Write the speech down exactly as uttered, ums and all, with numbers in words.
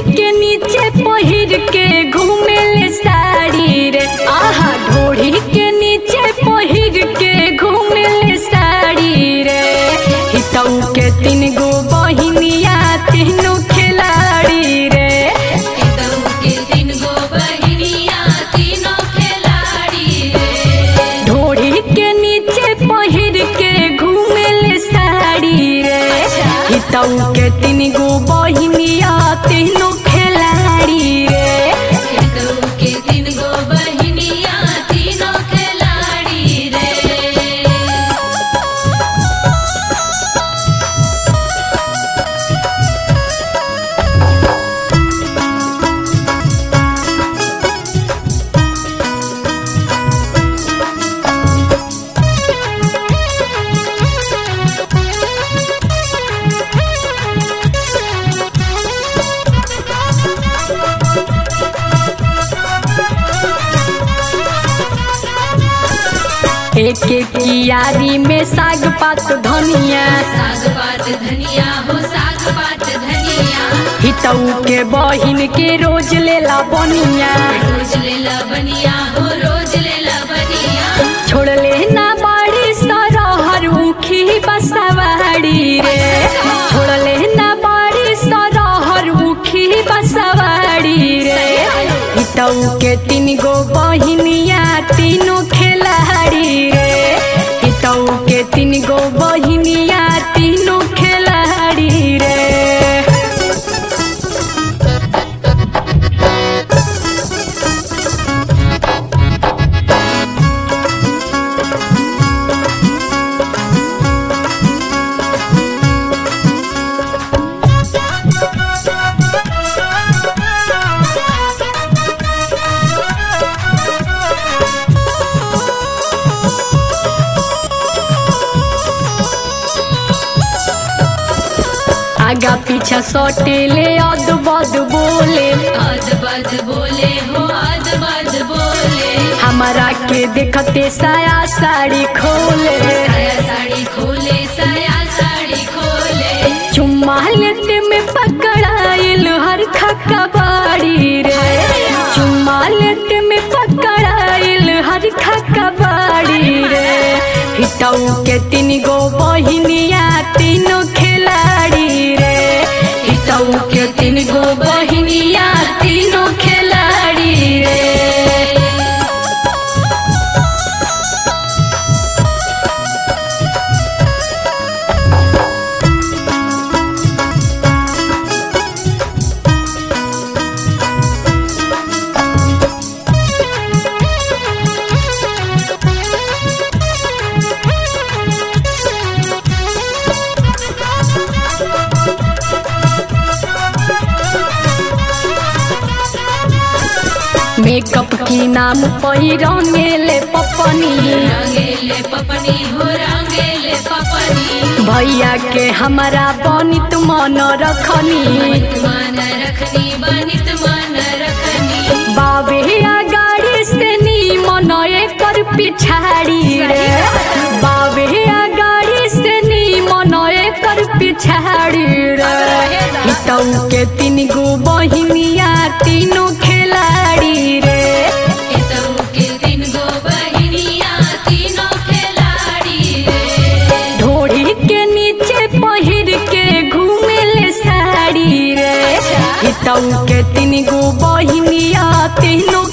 के नीचे पहिर के घूमेले साड़ी रे। आहा ढोढ़ी के नीचे पहिर के घूमेले साड़ी रे। हितऊ के तीन गो बहिनिया तीनों खिलाड़ी रे। हितऊ के तीन गो बहिनिया तीनों खिलाड़ी रे। ढोढ़ी के नीचे पहिर के घूमेले साड़ी रे। हितऊ के तीन गो बहिनिया तीनों खिलाड़ी रे। हितऊ के तीन गो बहिनिया तीनों खिलाड़ी रे। एक एक कियारी में साग पात धनिया। साग पात धनिया हो साग पात धनिया। हितऊ के बहिन के रोज लेला बनिया। रोज लेला बनिया हो रोज लेला बनिया। छोड़ लेना बाड़ी सरहर उखी बसवाड़ी रे। छोड़ लेना बाड़ी सरहर उखी बसवाड़ी रे। हितऊ के तीन गो बहिनिया तीनों खिलाड़ी रे। हितऊ के तीन गो बहिनिया तीनों खिलाड़ी रे। आगा पीछा सटेले अद बद बोले। अद बद बोले हो अद बद बोले। हमारा के देखते साया साड़ी खोले। साया साड़ी खोले साया साड़ी खोले। चुम्मा लेते में पकड़ाइल हर खक्का बाड़ी रे। चुम्मा लेते में पकड़ाइल हर खक्का बाड़ी रे। हितऊ के तीन गो बहिनिया तीनों खिलाड़ी रे। हितऊ के तीन गो बहिनिया तीनों खिलाड़ी रे। मेकअप की नाम पही रंगेले पपनी। रंगेले पपनी हो रंगेले पपनी। भैया के हमारा बनित मन रखनी। बनित मन रखनी बनित मन रखनी। बाबे गाड़ी से नी मन एकर पिछाड़ी रे। बाबे गाड़ी से नी मन एकर पिछाड़ी रे। हितऊ के तीन गो बहिनिया तीनों खिलाड़ी रे। हितऊ के तीन गो बहिनिया तीनों खिलाड़ी रे। ढोढ़ी के नीचे पहिर के घूमेले साड़ी रे। हितऊ के तीन गो बहिनिया तीनों